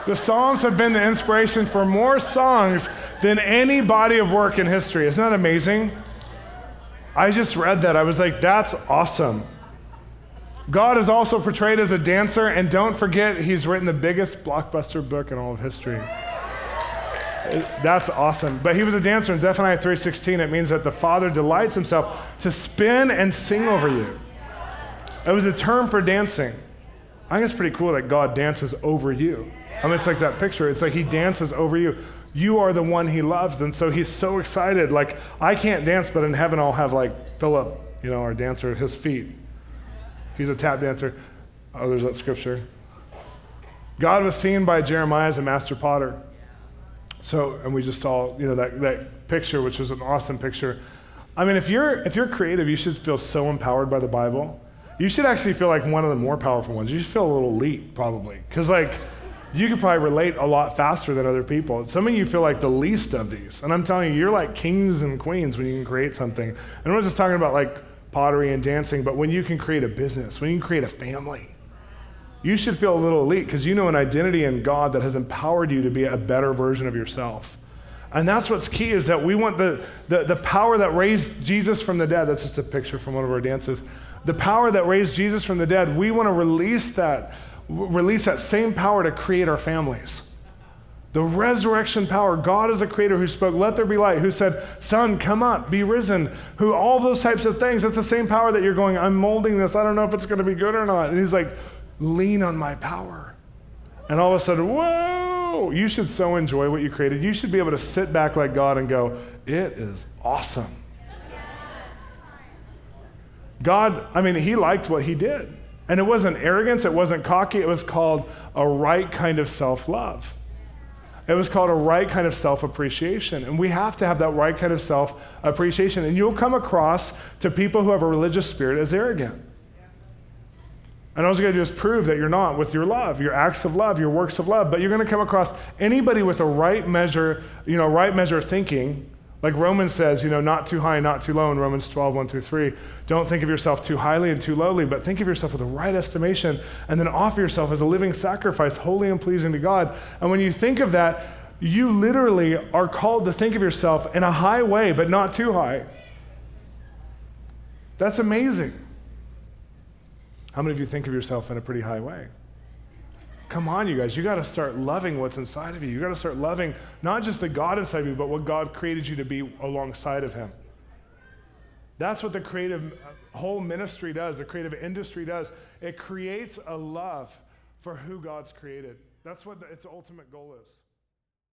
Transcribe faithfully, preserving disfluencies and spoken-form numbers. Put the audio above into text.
The Psalms have been the inspiration for more songs than any body of work in history. Isn't that amazing? I just read that. I was like, that's awesome. God is also portrayed as a dancer, and don't forget, he's written the biggest blockbuster book in all of history. That's awesome. But he was a dancer. In Zephaniah three sixteen, it means that the Father delights himself to spin and sing over you. It was a term for dancing. I think it's pretty cool that God dances over you. I mean, it's like that picture. It's like he dances over you. You are the one he loves, and so he's so excited. Like, I can't dance, but in heaven I'll have like Philip, you know, our dancer, at his feet. He's a tap dancer. Oh, there's that scripture. God was seen by Jeremiah as a master potter. So, and we just saw, you know, that, that picture, which was an awesome picture. I mean, if you're if you're creative, you should feel so empowered by the Bible. You should actually feel like one of the more powerful ones. You should feel a little elite, probably. Because, like, you could probably relate a lot faster than other people. Some of you feel like the least of these. And I'm telling you, you're like kings and queens when you can create something. And I'm not just talking about, like, pottery and dancing, but when you can create a business, when you can create a family, you should feel a little elite because you know an identity in God that has empowered you to be a better version of yourself. And that's what's key, is that we want the, the, the power that raised Jesus from the dead. That's just a picture from one of our dances. The power that raised Jesus from the dead, we want to release that, release that same power to create our families. The resurrection power. God is a creator who spoke, let there be light, who said, son, come up, be risen, who all those types of things. That's the same power that you're going, I'm molding this. I don't know if it's going to be good or not. And he's like, lean on my power. And all of a sudden, whoa, you should so enjoy what you created. You should be able to sit back like God and go, it is awesome. God, I mean, he liked what he did. And it wasn't arrogance, it wasn't cocky, it was called a right kind of self-love. It was called a right kind of self-appreciation. And we have to have that right kind of self-appreciation. And you'll come across to people who have a religious spirit as arrogant. And all you gotta do is prove that you're not with your love, your acts of love, your works of love. But you're gonna come across anybody with a right measure, you know, right measure of thinking. Like Romans says, you know, not too high, not too low in Romans twelve, one through three. Don't think of yourself too highly and too lowly, but think of yourself with the right estimation, and then offer yourself as a living sacrifice, holy and pleasing to God. And when you think of that, you literally are called to think of yourself in a high way, but not too high. That's amazing. How many of you think of yourself in a pretty high way? Come on, you guys. You got to start loving what's inside of you. You got to start loving not just the God inside of you, but what God created you to be alongside of him. That's what the creative whole ministry does, the creative industry does. It creates a love for who God's created. That's what the, its ultimate goal is.